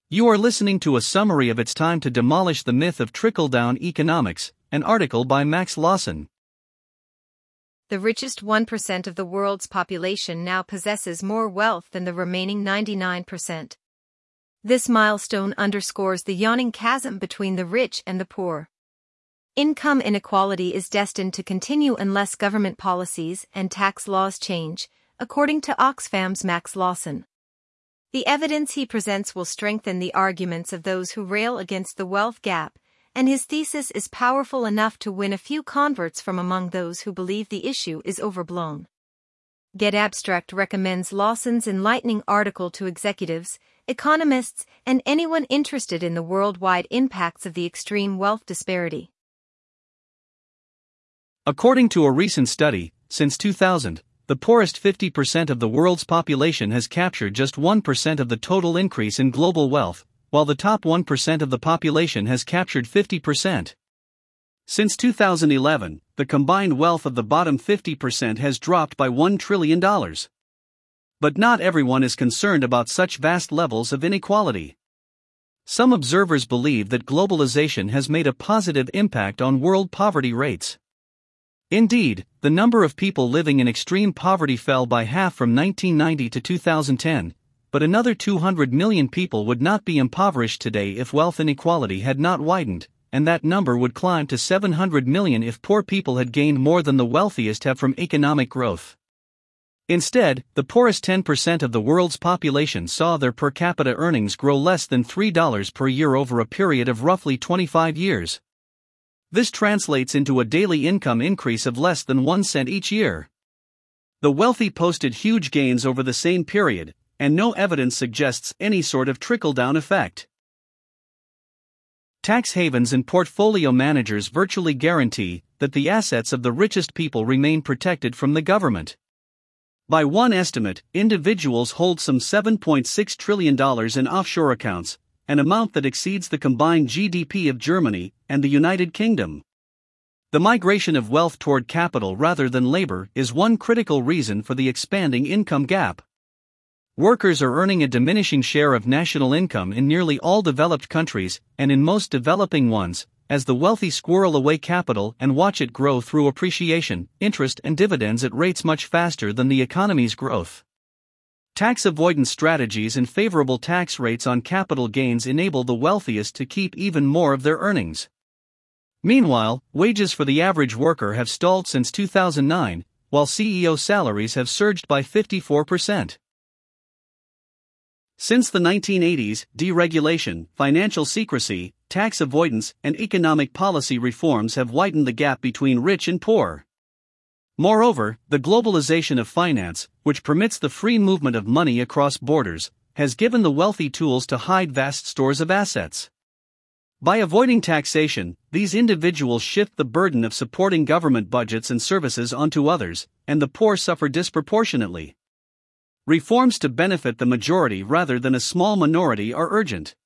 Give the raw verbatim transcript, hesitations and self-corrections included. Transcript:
You are listening to a summary of It's Time to Demolish the Myth of Trickle-Down Economics, an article by Max Lawson. The richest one percent of the world's population now possesses more wealth than the remaining ninety-nine percent. This milestone underscores the yawning chasm between the rich and the poor. Income inequality is destined to continue unless government policies and tax laws change, according to Oxfam's Max Lawson. The evidence he presents will strengthen the arguments of those who rail against the wealth gap, and his thesis is powerful enough to win a few converts from among those who believe the issue is overblown. Get Abstract recommends Lawson's enlightening article to executives, economists, and anyone interested in the worldwide impacts of the extreme wealth disparity. According to a recent study, since two thousand, the poorest fifty percent of the world's population has captured just one percent of the total increase in global wealth, while the top one percent of the population has captured fifty percent. Since two thousand eleven, the combined wealth of the bottom fifty percent has dropped by one trillion dollars. But not everyone is concerned about such vast levels of inequality. Some observers believe that globalization has made a positive impact on world poverty rates. Indeed, the number of people living in extreme poverty fell by half from nineteen ninety to two thousand ten, but another two hundred million people would not be impoverished today if wealth inequality had not widened, and that number would climb to seven hundred million if poor people had gained more than the wealthiest have from economic growth. Instead, the poorest ten percent of the world's population saw their per capita earnings grow less than three dollars per year over a period of roughly twenty-five years. This translates into a daily income increase of less than one cent each year. The wealthy posted huge gains over the same period, and no evidence suggests any sort of trickle-down effect. Tax havens and portfolio managers virtually guarantee that the assets of the richest people remain protected from the government. By one estimate, individuals hold some seven point six trillion dollars in offshore accounts, an amount that exceeds the combined G D P of Germany and the United Kingdom. The migration of wealth toward capital rather than labor is one critical reason for the expanding income gap. Workers are earning a diminishing share of national income in nearly all developed countries, and in most developing ones, as the wealthy squirrel away capital and watch it grow through appreciation, interest, and dividends at rates much faster than the economy's growth. Tax avoidance strategies and favorable tax rates on capital gains enable the wealthiest to keep even more of their earnings. Meanwhile, wages for the average worker have stalled since two thousand nine, while C E O salaries have surged by fifty-four percent. Since the nineteen eighties, deregulation, financial secrecy, tax avoidance, and economic policy reforms have widened the gap between rich and poor. Moreover, the globalization of finance, which permits the free movement of money across borders, has given the wealthy tools to hide vast stores of assets. By avoiding taxation, these individuals shift the burden of supporting government budgets and services onto others, and the poor suffer disproportionately. Reforms to benefit the majority rather than a small minority are urgent.